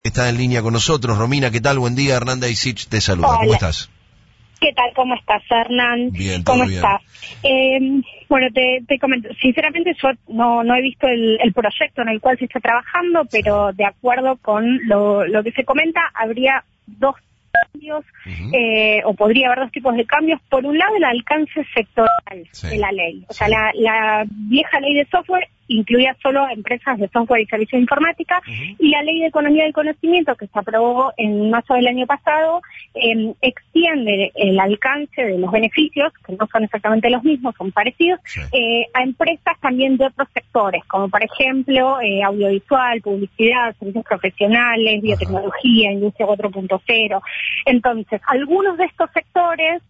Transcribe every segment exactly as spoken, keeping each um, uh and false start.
Está en línea con nosotros. Romina, ¿qué tal? Buen día. Hernán Daisich te saluda. Hola. ¿Cómo estás? ¿Qué tal? ¿Cómo estás, Hernán? Bien, todo ¿Cómo bien. estás? Eh, bueno, te, te comento, sinceramente yo no, no he visto el, el proyecto en el cual se está trabajando, pero de acuerdo con lo, lo que se comenta, habría dos cambios, Uh-huh. eh, o podría haber dos tipos de cambios. Por un lado, el alcance sectorial Sí. de la ley. O sea, Sí. la, la vieja ley de software incluía solo empresas de software y servicios de informática, Uh-huh. y la ley de economía del conocimiento, que se aprobó en marzo del año pasado, eh, extiende el alcance de los beneficios, que no son exactamente los mismos, son parecidos, Sí. eh, a empresas también de otros sectores, como por ejemplo eh, audiovisual, publicidad, servicios profesionales, biotecnología, industria cuatro punto cero. Entonces, algunos de estos sectores,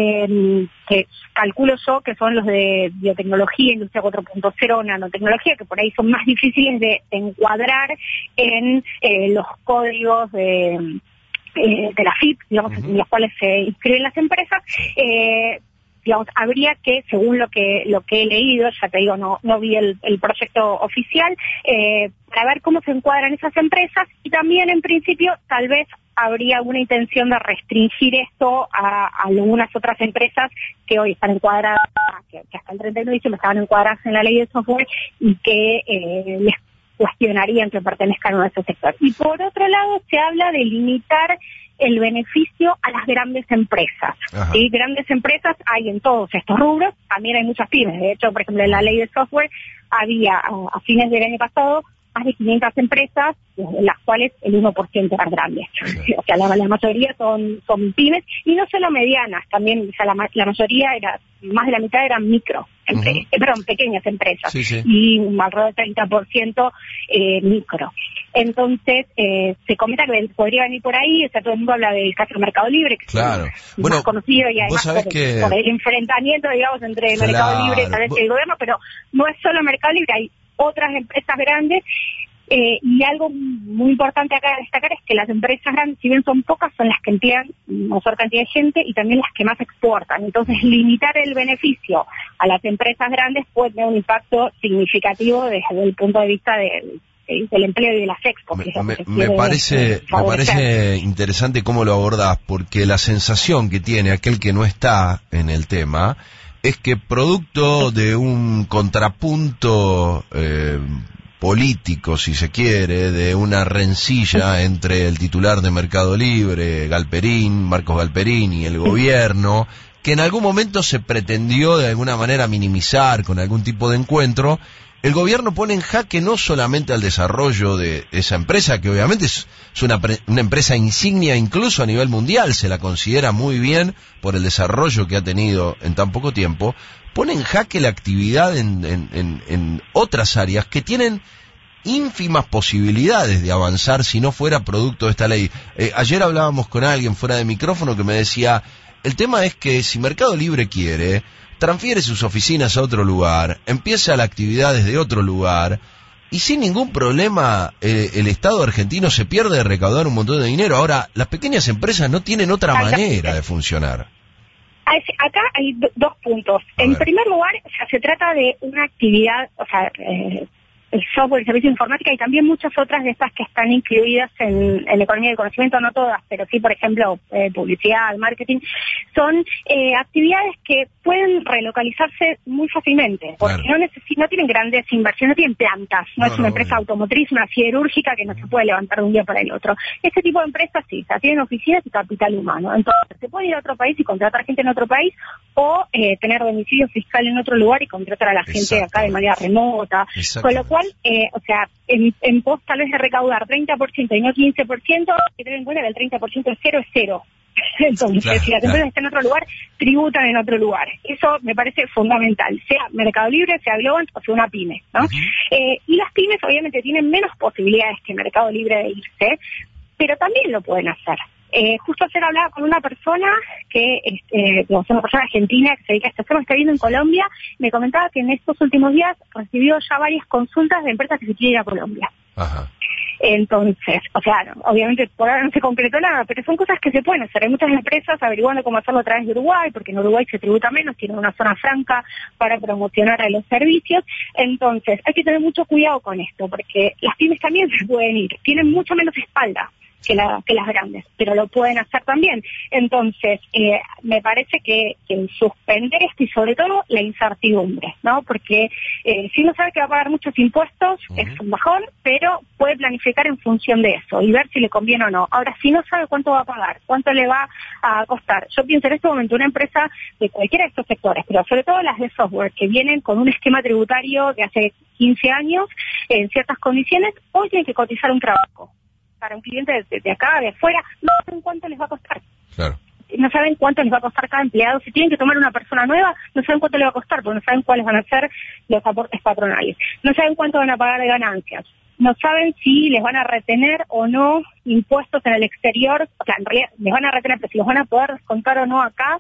eh, que calculo yo que son los de biotecnología, industria cuatro punto cero, nanotecnología, que por ahí son más difíciles de, de encuadrar en eh, los códigos de, eh, de la F I P, digamos, Uh-huh. en los cuales se inscriben las empresas. Eh, digamos, habría que, según lo que lo que he leído, ya te digo, no no vi el, el proyecto oficial, eh, para ver cómo se encuadran esas empresas, y también, en principio, tal vez habría alguna intención de restringir esto a, a algunas otras empresas que hoy están encuadradas, que, que hasta el treinta y uno de diciembre estaban encuadradas en la ley de software, y que eh, les cuestionarían que pertenezcan a ese sector. Y por otro lado, se habla de limitar el beneficio a las grandes empresas. ¿Sí? Grandes empresas hay en todos estos rubros, también hay muchas pymes. De hecho, por ejemplo, en la ley de software había, a, a fines del año pasado, más de quinientas empresas, de las cuales el uno por ciento eran grandes. Sí. O sea, la, la mayoría son, son pymes, y no solo medianas, también, o sea, la, la mayoría era, más de la mitad eran micro, empresas, uh-huh. eh, perdón, pequeñas empresas, sí, sí. y alrededor del treinta por ciento eh, micro. Entonces, eh, se comenta que podría venir por ahí. O sea, todo el mundo habla del caso del Mercado Libre, que claro. es Bueno, más conocido, y además por, que... por el enfrentamiento, digamos, entre claro. Mercado Libre y tal vez el gobierno, pero no es solo Mercado Libre, hay otras empresas grandes. Eh, y algo muy importante acá a destacar es que las empresas grandes, si bien son pocas, son las que emplean mayor cantidad de gente y también las que más exportan. Entonces, limitar el beneficio a las empresas grandes puede tener un impacto significativo desde el punto de vista del, del empleo y de las expos. Me, me, me parece, me parece interesante cómo lo abordás, porque la sensación que tiene aquel que no está en el tema es que, producto de un contrapunto eh, político, si se quiere, de una rencilla entre el titular de Mercado Libre, Galperín, Marcos Galperín, y el gobierno, que en algún momento se pretendió de alguna manera minimizar con algún tipo de encuentro, el gobierno pone en jaque no solamente al desarrollo de esa empresa, que obviamente es, es una, pre, una empresa insignia incluso a nivel mundial, se la considera muy bien por el desarrollo que ha tenido en tan poco tiempo, pone en jaque la actividad en, en, en, en otras áreas que tienen ínfimas posibilidades de avanzar si no fuera producto de esta ley. Eh, ayer hablábamos con alguien fuera de micrófono que me decía, el tema es que si Mercado Libre quiere, transfiere sus oficinas a otro lugar, empieza la actividad desde otro lugar, y sin ningún problema eh, el Estado argentino se pierde de recaudar un montón de dinero. Ahora, las pequeñas empresas no tienen otra manera de funcionar. Acá hay do, dos puntos. A en ver. primer lugar, o sea, se trata de una actividad, o sea, eh, el software, el servicio de informática, y también muchas otras de estas que están incluidas en, en la economía del conocimiento, no todas, pero sí, por ejemplo, eh, publicidad, marketing, son eh, actividades que pueden relocalizarse muy fácilmente, porque claro. no, necesi- no tienen grandes inversiones, no tienen plantas, no, no es una no, empresa no. automotriz, una siderúrgica que no se puede levantar de un día para el otro. Este tipo de empresas sí, o sea, tienen oficinas y capital humano, entonces se puede ir a otro país y contratar gente en otro país, o eh, tener domicilio fiscal en otro lugar y contratar a la gente acá de manera remota, con lo cual Eh, o sea, en, en pos tal vez de recaudar treinta por ciento y no quince por ciento, hay que tener en cuenta que el treinta por ciento es cero, es cero. Entonces, claro, si las empresas claro. están en otro lugar, tributan en otro lugar. Eso me parece fundamental, sea Mercado Libre, sea Globant o sea una pyme, ¿no? Uh-huh. Eh, y las pymes obviamente tienen menos posibilidades que Mercado Libre de irse, pero también lo pueden hacer. Eh, justo ayer hablaba con una persona que este, digamos, una persona argentina que se dedica a este tema, está viviendo en Colombia, me comentaba que en estos últimos días recibió ya varias consultas de empresas que se quieren ir a Colombia. Ajá. Entonces, o sea, no, obviamente por ahora no se concretó nada, pero son cosas que se pueden hacer. Hay muchas empresas averiguando cómo hacerlo a través de Uruguay, porque en Uruguay se tributa menos, tiene una zona franca para promocionar a los servicios. Entonces, hay que tener mucho cuidado con esto, porque las pymes también se pueden ir, tienen mucho menos espalda que, la, que las grandes, pero lo pueden hacer también. Entonces, eh, me parece que, que el suspender esto y sobre todo la incertidumbre, ¿no? Porque eh, si uno sabe que va a pagar muchos impuestos, uh-huh. es un bajón, pero puede planificar en función de eso y ver si le conviene o no. Ahora, si no sabe cuánto va a pagar, cuánto le va a costar, yo pienso en este momento una empresa de cualquiera de estos sectores, pero sobre todo las de software, que vienen con un esquema tributario de hace quince años, en ciertas condiciones, hoy tienen que cotizar un trabajo para un cliente de, de acá, de afuera, no saben cuánto les va a costar. Claro. No saben cuánto les va a costar cada empleado. Si tienen que tomar una persona nueva, no saben cuánto le va a costar, porque no saben cuáles van a ser los aportes patronales. No saben cuánto van a pagar de ganancias. No saben si les van a retener o no impuestos en el exterior. O sea, en realidad les van a retener, pero si los van a poder descontar o no acá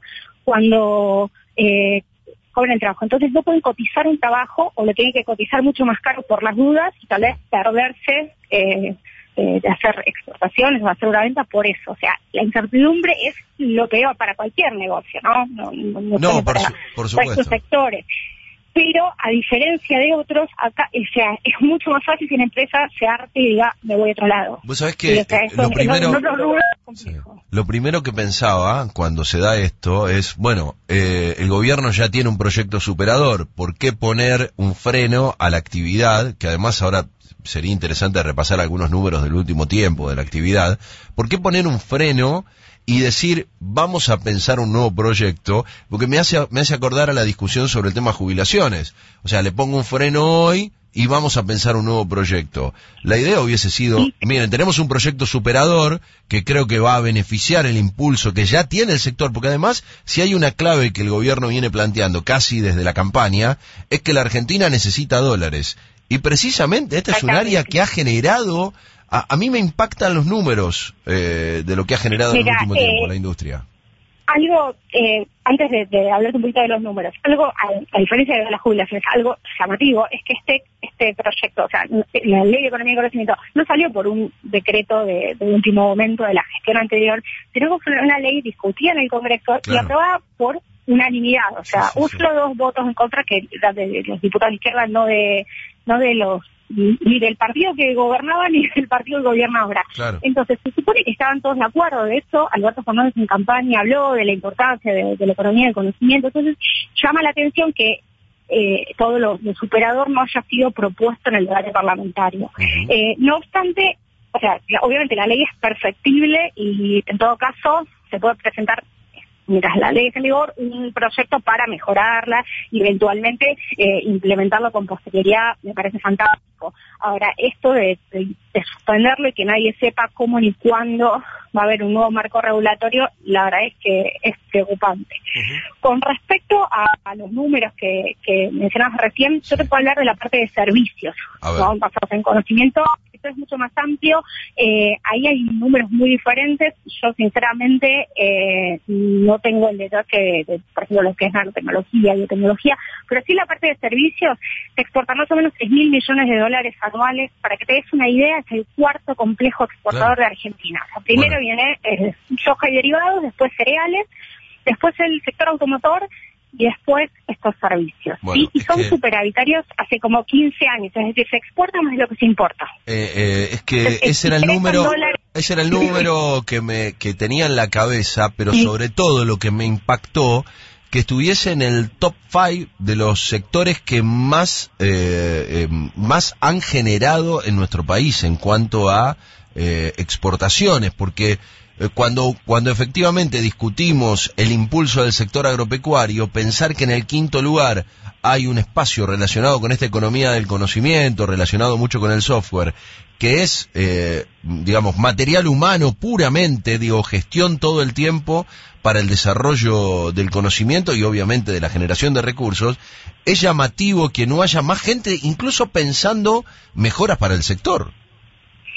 cuando eh, cobren el trabajo. Entonces no pueden cotizar un trabajo o lo tienen que cotizar mucho más caro por las dudas y tal vez perderse eh, Eh, de hacer exportaciones o hacer una venta por eso. O sea, la incertidumbre es lo peor para cualquier negocio, ¿no? No, no, no, no por, para, su, por supuesto. Para estos sectores. Pero, a diferencia de otros, acá o sea, es mucho más fácil que una empresa se arte y diga, me voy a otro lado. Vos sabés que o sea, eso, lo, primero, no, no, no, no sí, lo primero que pensaba cuando se da esto es, bueno, eh, el gobierno ya tiene un proyecto superador, ¿por qué poner un freno a la actividad, que además ahora sería interesante repasar algunos números del último tiempo de la actividad? ¿Por qué poner un freno y decir, vamos a pensar un nuevo proyecto? Porque me hace, me hace acordar a la discusión sobre el tema jubilaciones. O sea, le pongo un freno hoy y vamos a pensar un nuevo proyecto. La idea hubiese sido, miren, tenemos un proyecto superador que creo que va a beneficiar el impulso que ya tiene el sector, porque además, si hay una clave que el gobierno viene planteando casi desde la campaña, es que la Argentina necesita dólares. Y precisamente este es un área que ha generado, a, a mí me impactan los números eh, de lo que ha generado Mira, en el último eh, tiempo la industria. Algo, eh, antes de, de hablar un poquito de los números, algo, a, a diferencia de las jubilaciones, algo llamativo es que este este proyecto, o sea, la Ley de Economía y Conocimiento, no salió por un decreto de, de último momento de la gestión anterior, sino que fue una ley discutida en el Congreso claro. y aprobada por unanimidad, o sea, sí, sí, solo sí. dos votos en contra que de, de los diputados de izquierda, no de no de los ni del partido que gobernaba ni del partido que gobierna ahora. Claro. Entonces se supone que estaban todos de acuerdo. De hecho, Alberto Fernández en campaña habló de la importancia de, de la economía del conocimiento. Entonces llama la atención que eh, todo lo, lo superador no haya sido propuesto en el debate parlamentario. Uh-huh. Eh, no obstante, o sea, obviamente la ley es perfectible y en todo caso se puede presentar, mientras la ley es en vigor, un proyecto para mejorarla y eventualmente eh, implementarlo con posterioridad. Me parece fantástico. Ahora, esto de, de, de suspenderlo y que nadie sepa cómo ni cuándo va a haber un nuevo marco regulatorio, la verdad es que es preocupante. Uh-huh. Con respecto a, a los números que, que mencionabas recién, sí. yo te puedo hablar de la parte de servicios, ¿no? Basados en conocimiento. Esto es mucho más amplio, eh, ahí hay números muy diferentes. Yo sinceramente eh, no tengo el detalle de, de, por ejemplo, lo que es nanotecnología y biotecnología, pero sí la parte de servicios se exportan más o menos tres mil millones de dólares anuales. Para que te des una idea, es el cuarto complejo exportador claro. de Argentina. O sea, primero bueno. viene eh, soja y derivados, después cereales, después el sector automotor y después estos servicios. Bueno, ¿sí? Y son que... superavitarios hace como quince años, es decir, se exporta más de lo que se importa. Eh, eh, es que Entonces, ese era el número, dólares... ese era el número que me que tenía en la cabeza, pero sí. sobre todo lo que me impactó, que estuviese en el top cinco de los sectores que más eh, eh, más han generado en nuestro país en cuanto a eh, exportaciones, porque Cuando, cuando efectivamente discutimos el impulso del sector agropecuario, pensar que en el quinto lugar hay un espacio relacionado con esta economía del conocimiento, relacionado mucho con el software, que es, eh, digamos, material humano puramente, digo, gestión todo el tiempo para el desarrollo del conocimiento y obviamente de la generación de recursos, es llamativo que no haya más gente incluso pensando mejoras para el sector.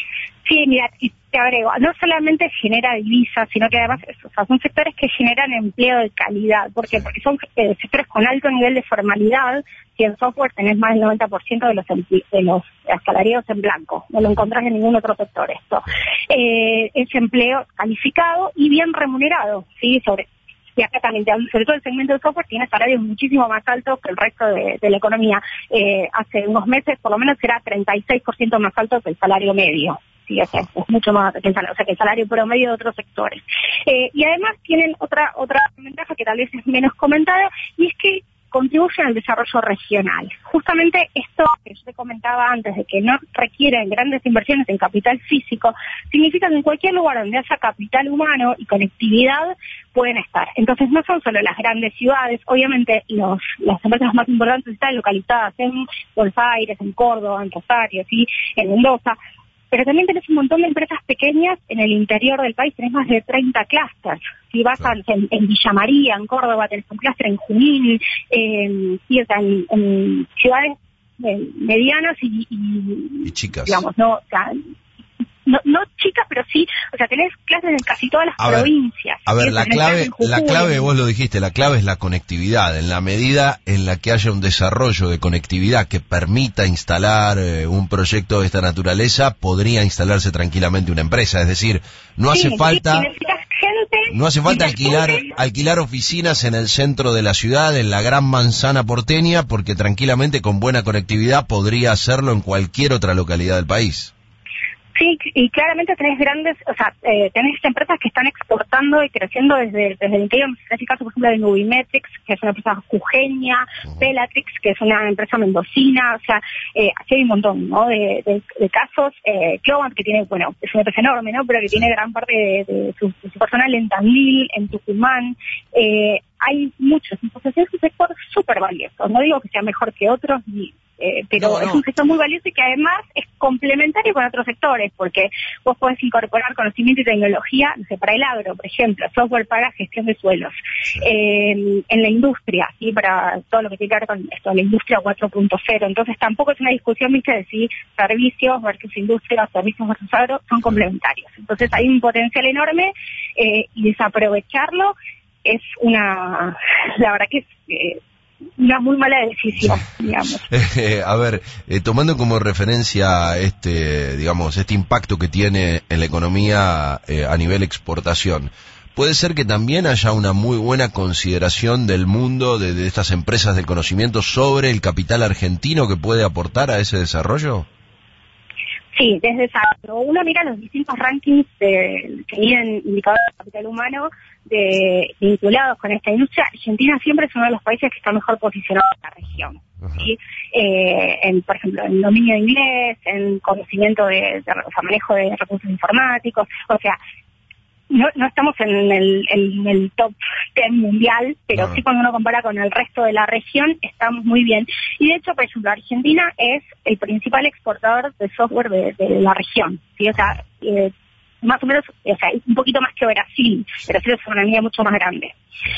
Sí, mira, y te agrego, no solamente genera divisas, sino que además o sea, son sectores que generan empleo de calidad. ¿Por qué? Porque son eh, sectores con alto nivel de formalidad. Si en software tenés más del noventa por ciento de los de los asalariados en blanco, no lo encontrás en ningún otro sector esto. Eh, es empleo calificado y bien remunerado, ¿sí? Sobre Y acá también, sobre todo el segmento de software, tiene salarios muchísimo más altos que el resto de, de la economía. Eh, hace unos meses, por lo menos, era treinta y seis por ciento más alto que el salario medio. Sí, o sea, es mucho más que el salario, o sea, que el salario promedio de otros sectores. Eh, y además tienen otra otra ventaja que tal vez es menos comentada, y es que contribuyen al desarrollo regional. Justamente esto que yo te comentaba antes, de que no requieren grandes inversiones en capital físico, significa que en cualquier lugar donde haya capital humano y conectividad pueden estar. Entonces no son solo las grandes ciudades, obviamente los, las empresas más importantes están localizadas en Buenos Aires, en Córdoba, en Rosario, ¿sí? En Mendoza, pero también tenés un montón de empresas pequeñas en el interior del país, tenés más de treinta clústeres. Si vas a, en, en Villa María, en Córdoba, tenés un clúster en Junín, eh, sí, o sea, en, en ciudades eh, medianas y, y, y chicas. Digamos, no, o sea, no, no chicas, pero sí, o sea, tenés clases en casi todas las a provincias. Ver, a ver, ¿sí? la clave, la clave, vos lo dijiste, la clave es la conectividad. En la medida en la que haya un desarrollo de conectividad que permita instalar eh, un proyecto de esta naturaleza, podría instalarse tranquilamente una empresa. Es decir, no sí, hace falta... Gente, no hace falta alquilar alquilar oficinas en el centro de la ciudad, en la gran manzana porteña, porque tranquilamente con buena conectividad podría hacerlo en cualquier otra localidad del país. Sí, y claramente tenés grandes, o sea, eh, tenés empresas que están exportando y creciendo desde, desde el interior. En este caso, por ejemplo, de Nubimetrics, que es una empresa jujeña, uh-huh. Bellatrix, que es una empresa mendocina, o sea, eh, así hay un montón, ¿no? De, de, de casos. Eh, Clovant, que tiene, bueno, es una empresa enorme, ¿no? Pero que tiene gran parte de, de, su, de su personal en Tandil, en Tucumán. Eh, hay muchos, entonces es un sector súper valioso. No digo que sea mejor que otros, ni Eh, pero no, no. es un sector muy valioso y que además es complementario con otros sectores, porque vos podés incorporar conocimiento y tecnología, no sé, para el agro, por ejemplo, software para gestión de suelos, sí. eh, en la industria, ¿sí? Para todo lo que tiene que ver con esto, la industria cuatro punto cero. Entonces tampoco es una discusión, viste, de si servicios versus industria, servicios versus agro, son complementarios. Entonces hay un potencial enorme eh, y desaprovecharlo es una, la verdad que es... Eh, una muy mala decisión, digamos. Eh, a ver, eh, tomando como referencia este, digamos, este impacto que tiene en la economía eh, a nivel exportación, ¿puede ser que también haya una muy buena consideración del mundo de, de estas empresas del conocimiento sobre el capital argentino que puede aportar a ese desarrollo? Sí, desde esa, uno mira los distintos rankings de, que miden indicadores de capital humano de, vinculados con esta industria. Argentina siempre es uno de los países que está mejor posicionado en la región. ¿Sí? Eh, en, por ejemplo, en dominio de inglés, en conocimiento de, de o sea, manejo de recursos informáticos, o sea, no, no estamos en el, en el top diez mundial, pero no. Sí cuando uno compara con el resto de la región estamos muy bien. Y de hecho, por ejemplo, Argentina es el principal exportador de software de, de la región, ¿sí? O sea, eh, más o menos, o sea, un poquito más que Brasil, Brasil es una economía mucho más grande.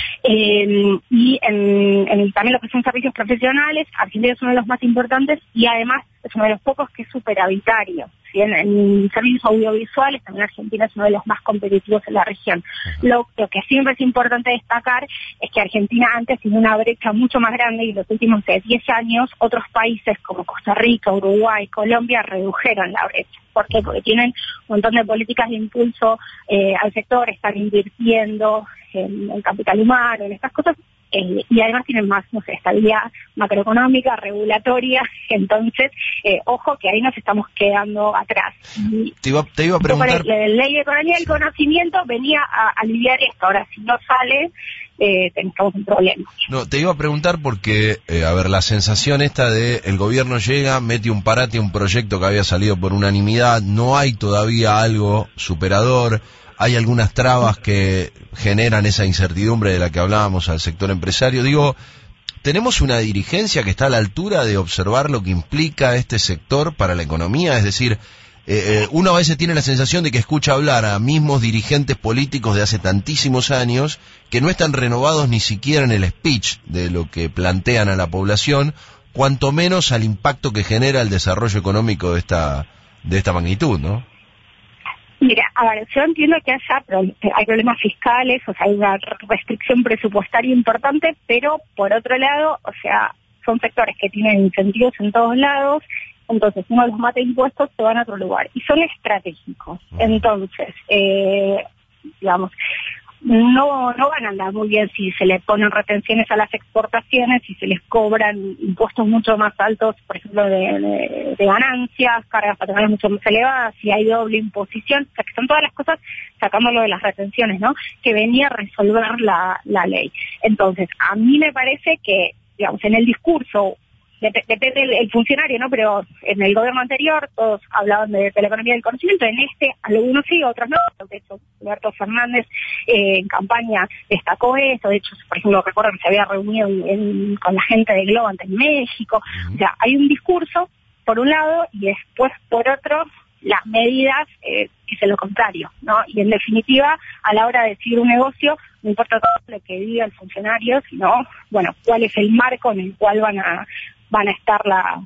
Eh, y en, en también lo que son servicios profesionales, Argentina es uno de los más importantes y además es uno de los pocos que es superavitario. ¿Sí? En, en servicios audiovisuales también Argentina es uno de los más competitivos en la región. Lo, lo que siempre es importante destacar es que Argentina antes tenía una brecha mucho más grande y en los últimos diez años otros países como Costa Rica, Uruguay, Colombia redujeron la brecha. ¿Por qué? Porque tienen un montón de políticas de impulso eh, al sector, están invirtiendo en el capital humano, en estas cosas, eh, y además tienen más, no sé, estabilidad macroeconómica, regulatoria, entonces, eh, ojo que ahí nos estamos quedando atrás. Y te, iba, te iba a preguntar... La ley de economía del conocimiento venía a aliviar esto, ahora si no sale... Eh, tenemos un problema. No, te iba a preguntar porque, eh, a ver, la sensación esta de el gobierno llega, mete un parate a un proyecto que había salido por unanimidad, no hay todavía algo superador, hay algunas trabas que generan esa incertidumbre de la que hablábamos al sector empresario. Digo, ¿tenemos una dirigencia que está a la altura de observar lo que implica este sector para la economía? Es decir, Eh, eh, uno a veces tiene la sensación de que escucha hablar a mismos dirigentes políticos de hace tantísimos años que no están renovados ni siquiera en el speech de lo que plantean a la población, cuanto menos al impacto que genera el desarrollo económico de esta de esta magnitud, ¿no? Mira, a ver, yo entiendo que haya pro- hay problemas fiscales, o sea, hay una restricción presupuestaria importante, pero por otro lado, o sea, son sectores que tienen incentivos en todos lados, entonces uno los mata impuestos, se van a otro lugar, y son estratégicos. Entonces, eh, digamos, no no van a andar muy bien si se le ponen retenciones a las exportaciones, si se les cobran impuestos mucho más altos, por ejemplo, de, de, de ganancias, cargas patronales mucho más elevadas, si hay doble imposición, o sea, que son todas las cosas, sacándolo de las retenciones, ¿no?, que venía a resolver la, la ley. Entonces, a mí me parece que, digamos, en el discurso, Dep- depende del el funcionario, ¿no? Pero en el gobierno anterior todos hablaban de, de la economía del conocimiento, en este algunos sí, otros no. De hecho, Alberto Fernández eh, en campaña destacó eso. De hecho, por ejemplo, recuerdo que se había reunido en, en, con la gente de Globant en México. O sea, hay un discurso por un lado y después por otro las medidas eh, dicen lo contrario, ¿no? Y en definitiva, a la hora de decidir un negocio, no importa todo lo que diga el funcionario, sino, bueno, cuál es el marco en el cual van a van a estar la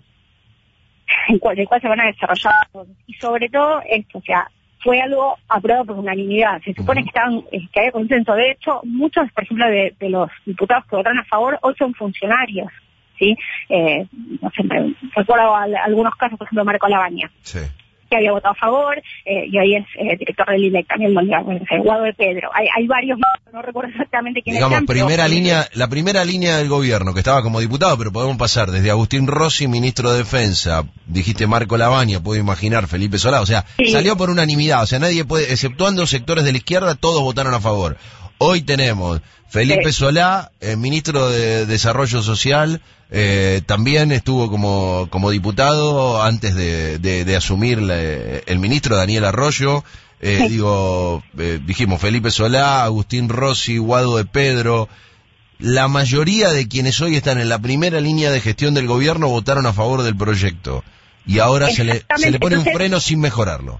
en cual, el cual se van a desarrollar, y sobre todo esto, o sea, fue algo aprobado por unanimidad. Se supone uh-huh. que estaban, que había consenso. De hecho, muchos, por ejemplo, de, de los diputados que votaron a favor hoy son funcionarios, ¿sí? Eh, no sé, recuerdo a, a algunos casos, por ejemplo, Marco Labaña. Sí. Que había votado a favor, eh, y hoy es eh, director del I N E C también, el Guado de Pedro. Hay, hay varios, no recuerdo exactamente quiénes Digamos, eran, primera pero... línea, la primera línea del gobierno, que estaba como diputado, pero podemos pasar desde Agustín Rossi, ministro de Defensa, dijiste Marco Labaña, puedo imaginar Felipe Solá, o sea, sí. Salió por unanimidad, o sea, nadie puede, exceptuando sectores de la izquierda, todos votaron a favor. Hoy tenemos Felipe sí. Solá, eh, ministro de Desarrollo Social, eh, también estuvo como como diputado antes de, de, de asumir la, el ministro Daniel Arroyo, eh, sí. digo, eh, dijimos Felipe Solá, Agustín Rossi, Guado de Pedro. La mayoría de quienes hoy están en la primera línea de gestión del gobierno votaron a favor del proyecto y ahora se le, se le pone un freno sin mejorarlo.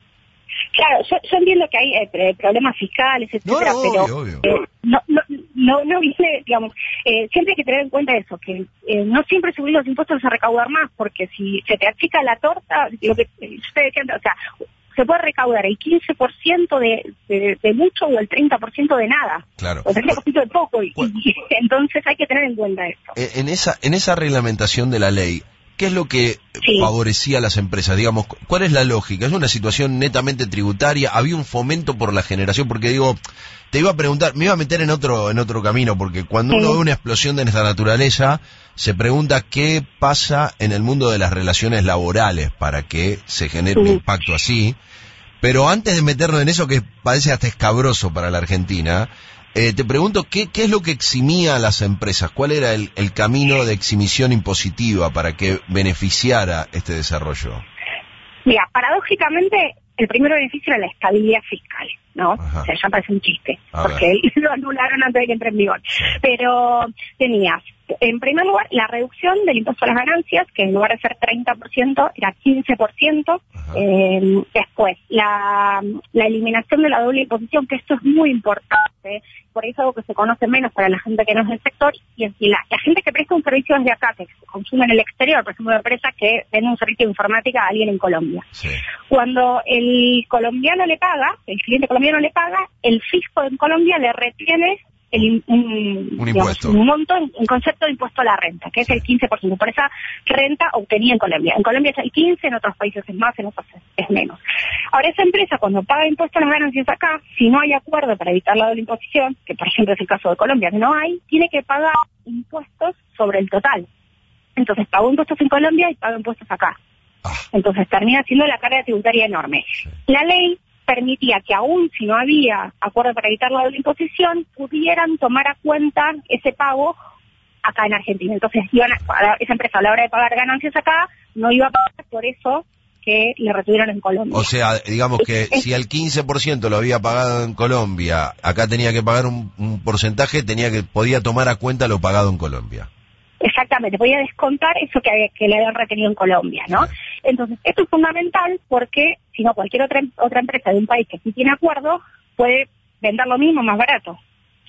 Claro, yo, yo entiendo que hay eh, problemas fiscales, etcétera, no, no, pero obvio, obvio. Eh, no, no, no, no viene, digamos, eh, siempre hay que tener en cuenta eso, que eh, no siempre subir los impuestos es a recaudar más, porque si se te achica la torta, lo que ustedes decían, o sea, se puede recaudar el quince por ciento de, de, de mucho o el treinta por ciento de nada. Claro. O el treinta por ciento de poco, y, y entonces hay que tener en cuenta esto. En esa, en esa reglamentación de la ley, ¿qué es lo que sí. favorecía a las empresas? Digamos, ¿cuál es la lógica? ¿Es una situación netamente tributaria? ¿Había un fomento por la generación? Porque digo, te iba a preguntar, me iba a meter en otro en otro camino, porque cuando sí. uno ve una explosión de esta naturaleza, se pregunta qué pasa en el mundo de las relaciones laborales para que se genere sí. un impacto así. Pero antes de meternos en eso, que parece hasta escabroso para la Argentina, Eh, te pregunto, ¿qué, ¿qué es lo que eximía a las empresas? ¿Cuál era el, el camino de eximición impositiva para que beneficiara este desarrollo? Mira, paradójicamente, el primer beneficio era la estabilidad fiscal, ¿no? Ajá. O sea, ya parece un chiste, a porque ver. lo anularon antes de que entre en vigor. Pero tenías, en primer lugar, la reducción del impuesto a las ganancias, que en lugar de ser treinta por ciento, era quince por ciento. Eh, después, la, la eliminación de la doble imposición, que esto es muy importante, por eso es algo que se conoce menos para la gente que no es del sector, y es la, la gente que presta un servicio desde acá, que se consume en el exterior, por ejemplo, empresas que venden un servicio de informática a alguien en Colombia. Sí. Cuando el colombiano le paga, el cliente colombiano le paga, el fisco en Colombia le retiene el, un, un, digamos, impuesto. un monto en, en concepto de impuesto a la renta, que sí. es el quince por ciento, por esa renta obtenida en Colombia. En Colombia es el quince por ciento, en otros países es más, en otros es menos. Ahora, esa empresa, cuando paga impuesto a las ganancias acá, si no hay acuerdo para evitar la doble imposición, que por ejemplo es el caso de Colombia, que no hay, tiene que pagar impuestos sobre el total. Entonces, pagó impuestos en Colombia y paga impuestos acá. Ah. Entonces, termina siendo la carga tributaria enorme. Sí. La ley permitía que aún si no había acuerdo para evitar la doble imposición, pudieran tomar a cuenta ese pago acá en Argentina. Entonces, iban a, esa empresa a la hora de pagar ganancias acá, no iba a pagar por eso que le retuvieron en Colombia. O sea, digamos que es, si el quince por ciento lo había pagado en Colombia, acá tenía que pagar un, un porcentaje, tenía que podía tomar a cuenta lo pagado en Colombia. Exactamente, podía descontar eso que, había, que le habían retenido en Colombia, ¿no? Sí. Entonces, esto es fundamental porque, si no, cualquier otra otra empresa de un país que sí tiene acuerdo puede vender lo mismo más barato,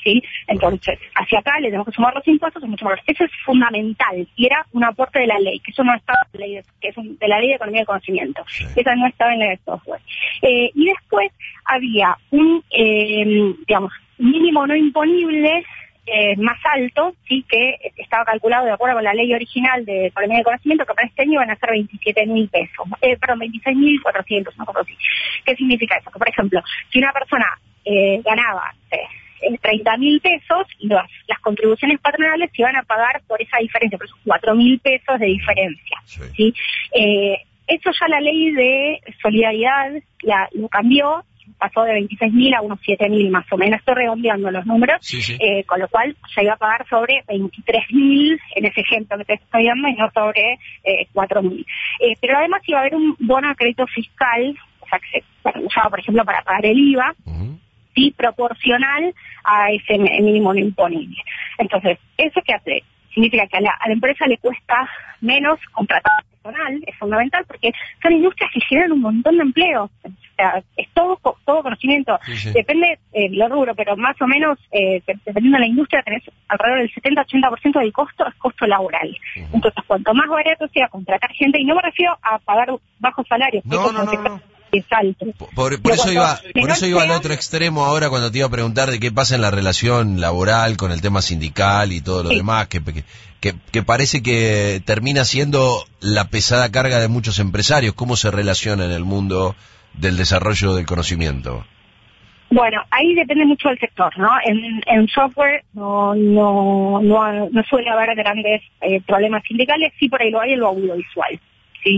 ¿sí? Entonces, hacia acá le tenemos que sumar los impuestos, es mucho más. Eso es fundamental, y era un aporte de la ley, que eso no estaba en la ley de, que es un, de la ley de economía del conocimiento, sí. Esa no estaba en la ley de software. Eh, y después había un, eh, digamos, mínimo no imponible eh, más alto, sí, que estaba calculado de acuerdo con la ley original de economía del conocimiento, que para este año iban a ser veintisiete mil pesos, eh, perdón, veintiséis mil cuatrocientos, no cosa así. ¿Qué significa eso? Que, por ejemplo, si una persona eh, ganaba eh, treinta mil pesos, las, las contribuciones patronales se iban a pagar por esa diferencia, por esos cuatro mil pesos de diferencia, sí. ¿Sí? Eh, eso ya la ley de solidaridad la, lo cambió, pasó de veintiséis mil a unos siete mil más o menos, estoy redondeando los números, sí, sí. Eh, con lo cual se iba a pagar sobre veintitrés mil en ese ejemplo que te estoy dando y no sobre eh, cuatro mil. Eh, pero además iba a haber un bono de crédito fiscal, o sea, que se usaba, por ejemplo, para pagar el I V A, uh-huh. Sí, proporcional a ese mínimo no imponible. Entonces, ¿eso qué hace? Significa que a la, a la empresa le cuesta menos contratar personal, es fundamental, porque son industrias que generan un montón de empleo. O sea, es todo todo conocimiento. Sí, sí. Depende eh, lo rubro, pero más o menos, eh, dependiendo de la industria, tenés alrededor del setenta a ochenta por ciento del costo es costo laboral. Uh-huh. Entonces, cuanto más barato sea contratar gente, y no me refiero a pagar bajos salarios, no, no, no, no. Es alto. Por, por eso iba, por eso iba al otro extremo ahora cuando te iba a preguntar de qué pasa en la relación laboral con el tema sindical y todo lo sí. demás, que, que, que parece que termina siendo la pesada carga de muchos empresarios. ¿Cómo se relaciona en el mundo del desarrollo del conocimiento? Bueno, ahí depende mucho del sector, ¿no? En, en software no, no, no, no suele haber grandes eh, problemas sindicales, sí por ahí lo hay en lo audiovisual. Sí,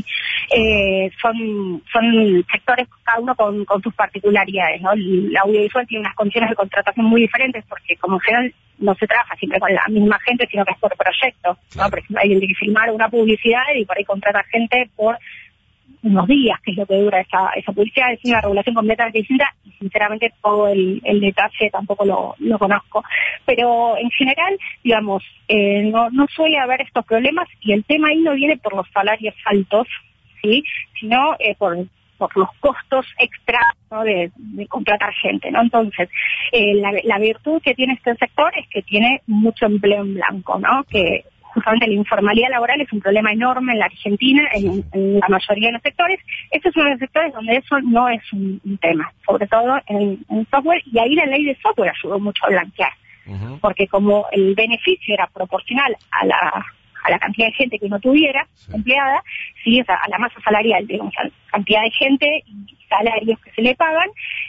eh, son son sectores cada uno con, con sus particularidades, ¿no? El audiovisual tiene unas condiciones de contratación muy diferentes porque como en general no se trabaja siempre con la misma gente, sino que es por proyecto, ¿no? Por ejemplo, alguien tiene que filmar una publicidad y por ahí contrata gente por unos días, que es lo que dura esa, esa publicidad. Es una regulación completamente distinta y sinceramente todo el, el detalle tampoco lo, lo conozco. Pero en general, digamos, eh, no, no suele haber estos problemas y el tema ahí no viene por los salarios altos, ¿sí? Sino eh, por, por los costos extra, ¿no? de, de contratar gente, ¿no? Entonces, eh, la, la virtud que tiene este sector es que tiene mucho empleo en blanco, ¿no? Que justamente la informalidad laboral es un problema enorme en la Argentina, en, en la mayoría de los sectores. Este es uno de los sectores donde eso no es un, un tema, sobre todo en, en software, y ahí la ley de software ayudó mucho a blanquear, uh-huh. porque como el beneficio era proporcional a la a la cantidad de gente que uno tuviera sí. empleada, sí, o sea, a la masa salarial, digamos, a la cantidad de gente y salarios que se le pagan,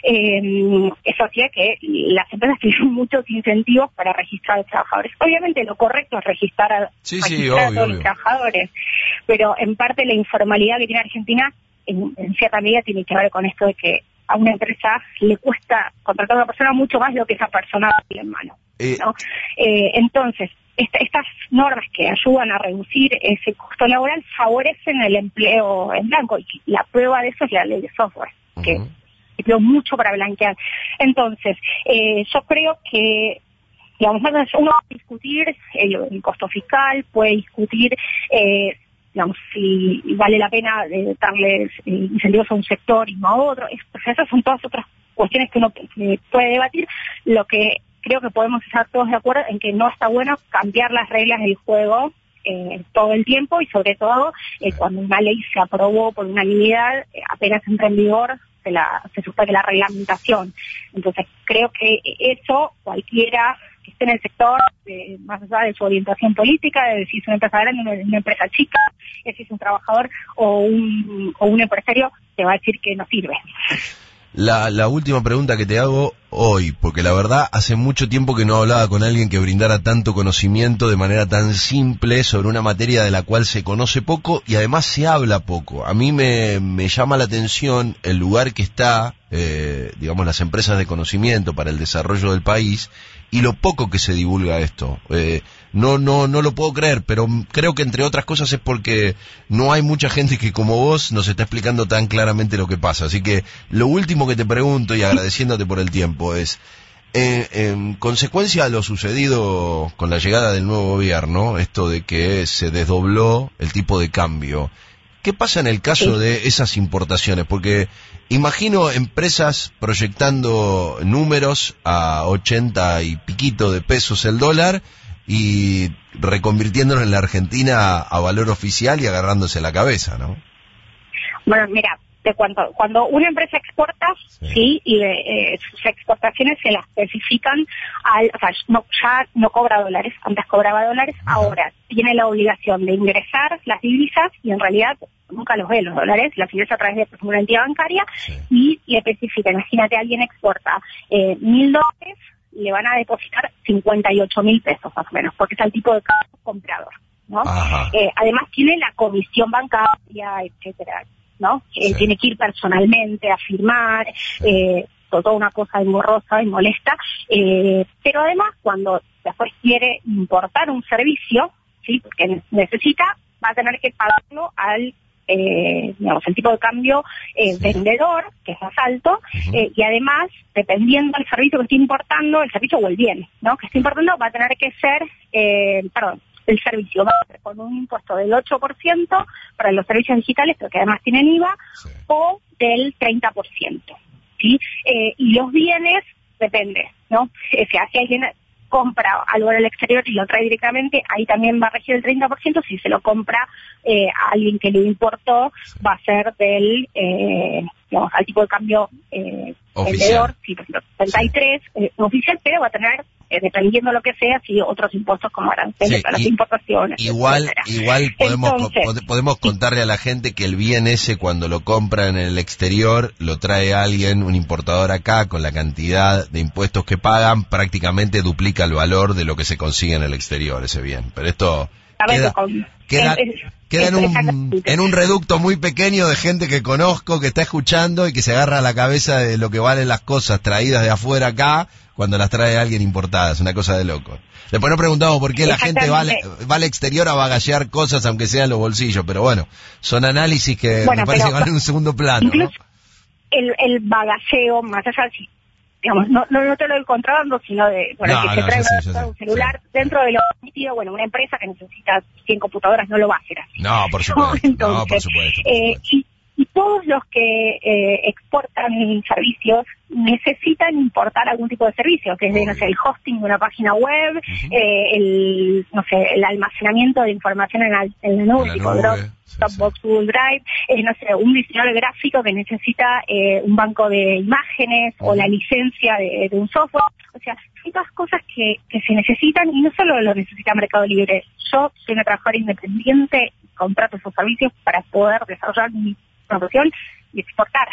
eh, eso hacía que las empresas tuvieran muchos incentivos para registrar a los trabajadores. Obviamente lo correcto es registrar a, sí, registrar sí, a obvio, todos obvio. los trabajadores, pero en parte la informalidad que tiene Argentina, en, en cierta medida tiene que ver con esto de que a una empresa le cuesta contratar a una persona mucho más de lo que esa persona tiene en mano, eh, ¿no? Eh, entonces, esta, estas normas que ayudan a reducir ese costo laboral favorecen el empleo en blanco, y la prueba de eso es la ley de software, uh-huh. que empleó mucho para blanquear. Entonces, eh, yo creo que, digamos, uno puede discutir el, el costo fiscal, puede discutir eh, digamos, si vale la pena eh, darles eh, incentivos a un sector y no a otro. Es, pues esas son todas otras cuestiones que uno eh, puede debatir. Lo que creo que podemos estar todos de acuerdo en que no está bueno cambiar las reglas del juego eh, todo el tiempo, y sobre todo eh, cuando una ley se aprobó por unanimidad, eh, apenas entra en vigor, se, la, se suspende la reglamentación. Entonces creo que eso cualquiera que esté en el sector, eh, más allá de su orientación política, de si es una empresa grande, una, una empresa chica, de si es un trabajador o un, o un empresario, te va a decir que no sirve. La, la última pregunta que te hago hoy, porque la verdad hace mucho tiempo que no hablaba con alguien que brindara tanto conocimiento de manera tan simple sobre una materia de la cual se conoce poco y además se habla poco. A mí me, me llama la atención el lugar que está, eh, digamos, las empresas de conocimiento para el desarrollo del país y lo poco que se divulga esto. Eh, no, no, no lo puedo creer, pero creo que entre otras cosas es porque no hay mucha gente que como vos nos está explicando tan claramente lo que pasa. Así que lo último que te pregunto, y agradeciéndote por el tiempo, es, eh, en consecuencia de lo sucedido con la llegada del nuevo gobierno, esto de que se desdobló el tipo de cambio, ¿qué pasa en el caso sí. de esas importaciones? Porque imagino empresas proyectando números a ochenta y piquito de pesos el dólar y reconvirtiéndolo en la Argentina a valor oficial y agarrándose la cabeza, ¿no? Bueno, mira, de cuando, cuando una empresa exporta, sí, sí y eh, sus exportaciones se las especifican al, o sea, no, ya no cobra dólares, antes cobraba dólares, uh-huh. Ahora tiene la obligación de ingresar las divisas y en realidad nunca los ve los dólares, las ingresa a través de pues, una entidad bancaria, sí. Y le especifica, imagínate, alguien exporta eh, mil dólares, le van a depositar cincuenta y ocho mil pesos más o menos, porque es el tipo de comprador, ¿no? Eh, además tiene la comisión bancaria, etcétera, ¿no? Sí. Él tiene que ir personalmente a firmar, sí. eh, toda una cosa engorrosa y molesta, eh, pero además cuando después quiere importar un servicio, sí, porque necesita, va a tener que pagarlo al eh, digamos, el tipo de cambio eh, sí. vendedor, que es más alto, uh-huh. eh, y además, dependiendo del servicio que esté importando, el servicio o el bien, ¿no? Que esté importando, va a tener que ser, eh, perdón, el servicio va a ser con un impuesto del ocho por ciento para los servicios digitales, pero que además tienen I V A, sí. O del treinta por ciento, ¿sí? Eh, y los bienes, depende, ¿no? O sea, si alguien compra algo en el exterior y lo trae directamente, ahí también va a regir el treinta por ciento. Si se lo compra eh, a alguien que le importó, sí. Va a ser del, eh, digamos, al tipo de cambio eh, vendedor, sí, por ejemplo, setenta y tres, sí. eh, oficial, pero va a tener, eh, dependiendo lo que sea, sí, otros impuestos como aranceles, sí, para las importaciones, igual, etcétera. Igual podemos, Entonces, po- podemos contarle a la gente que el bien ese, cuando lo compra en el exterior, lo trae alguien, un importador acá, con la cantidad de impuestos que pagan, prácticamente duplica el valor de lo que se consigue en el exterior, ese bien. Pero esto queda, queda, queda en, un, en un reducto muy pequeño de gente que conozco, que está escuchando y que se agarra a la cabeza de lo que valen las cosas traídas de afuera acá, cuando las trae alguien importadas, una cosa de loco. Después nos preguntamos por qué la gente va al, va al exterior a bagallear cosas, aunque sean los bolsillos, pero bueno, son análisis que bueno, me parece que van en un segundo plano, ¿no? el, el bagalleo, más allá, si, digamos, no, no, no te lo del contrabando, sino de, bueno, no, que no, se trae sé, un, un celular sí, dentro sí. de lo permitido, bueno, una empresa que necesita cien computadoras no lo va a hacer así. No, por supuesto, Entonces, no, por supuesto. Por eh, supuesto. Y, y todos los que eh, exportan servicios necesitan importar algún tipo de servicio, que es de, no sé, el hosting de una página web, uh-huh. eh, el, no sé, el almacenamiento de información en la, en la nube, tipo Dropbox, sí, Dropbox, sí. Google Drive, eh, no sé, un diseñador gráfico que necesita eh, un banco de imágenes uh-huh. o la licencia de, de un software. O sea, hay todas cosas que, que se necesitan y no solo lo necesita Mercado Libre. Yo soy una trabajadora independiente, contrato esos servicios para poder desarrollar mi profesión y exportar.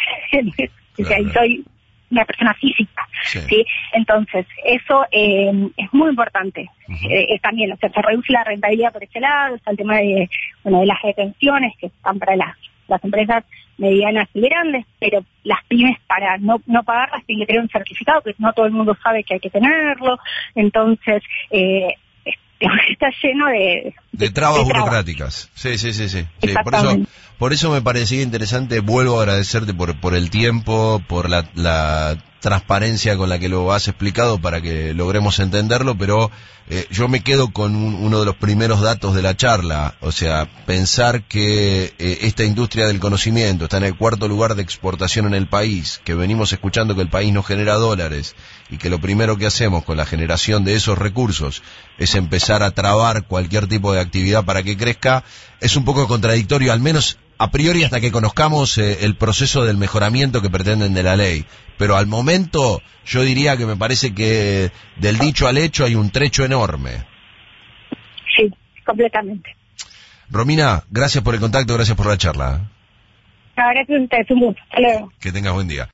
O sea, y soy una persona física, sí. ¿sí? Entonces, eso eh, es muy importante. Uh-huh. Eh, también, o sea, se reduce la rentabilidad por ese lado, está el tema de, bueno, de las retenciones que están para las, las empresas medianas y grandes, pero las pymes, para no, no pagarlas, tienen que tener un certificado, que no todo el mundo sabe que hay que tenerlo. Entonces, eh, está lleno de... De, de trabas de burocráticas. Sí, sí, sí, sí. sí. Por eso, por eso me parecía interesante, vuelvo a agradecerte por, por el tiempo, por la, la transparencia con la que lo has explicado para que logremos entenderlo, pero eh, yo me quedo con un, uno de los primeros datos de la charla, o sea, pensar que eh, esta industria del conocimiento está en el cuarto lugar de exportación en el país, que venimos escuchando que el país no genera dólares y que lo primero que hacemos con la generación de esos recursos es empezar a trabar cualquier tipo de actividad para que crezca, es un poco contradictorio, al menos a priori hasta que conozcamos eh, el proceso del mejoramiento que pretenden de la ley. Pero al momento yo diría que me parece que del dicho al hecho hay un trecho enorme. Sí, completamente. Romina, gracias por el contacto, gracias por la charla. Gracias a ustedes, un gusto. Hasta luego. Que tengas buen día.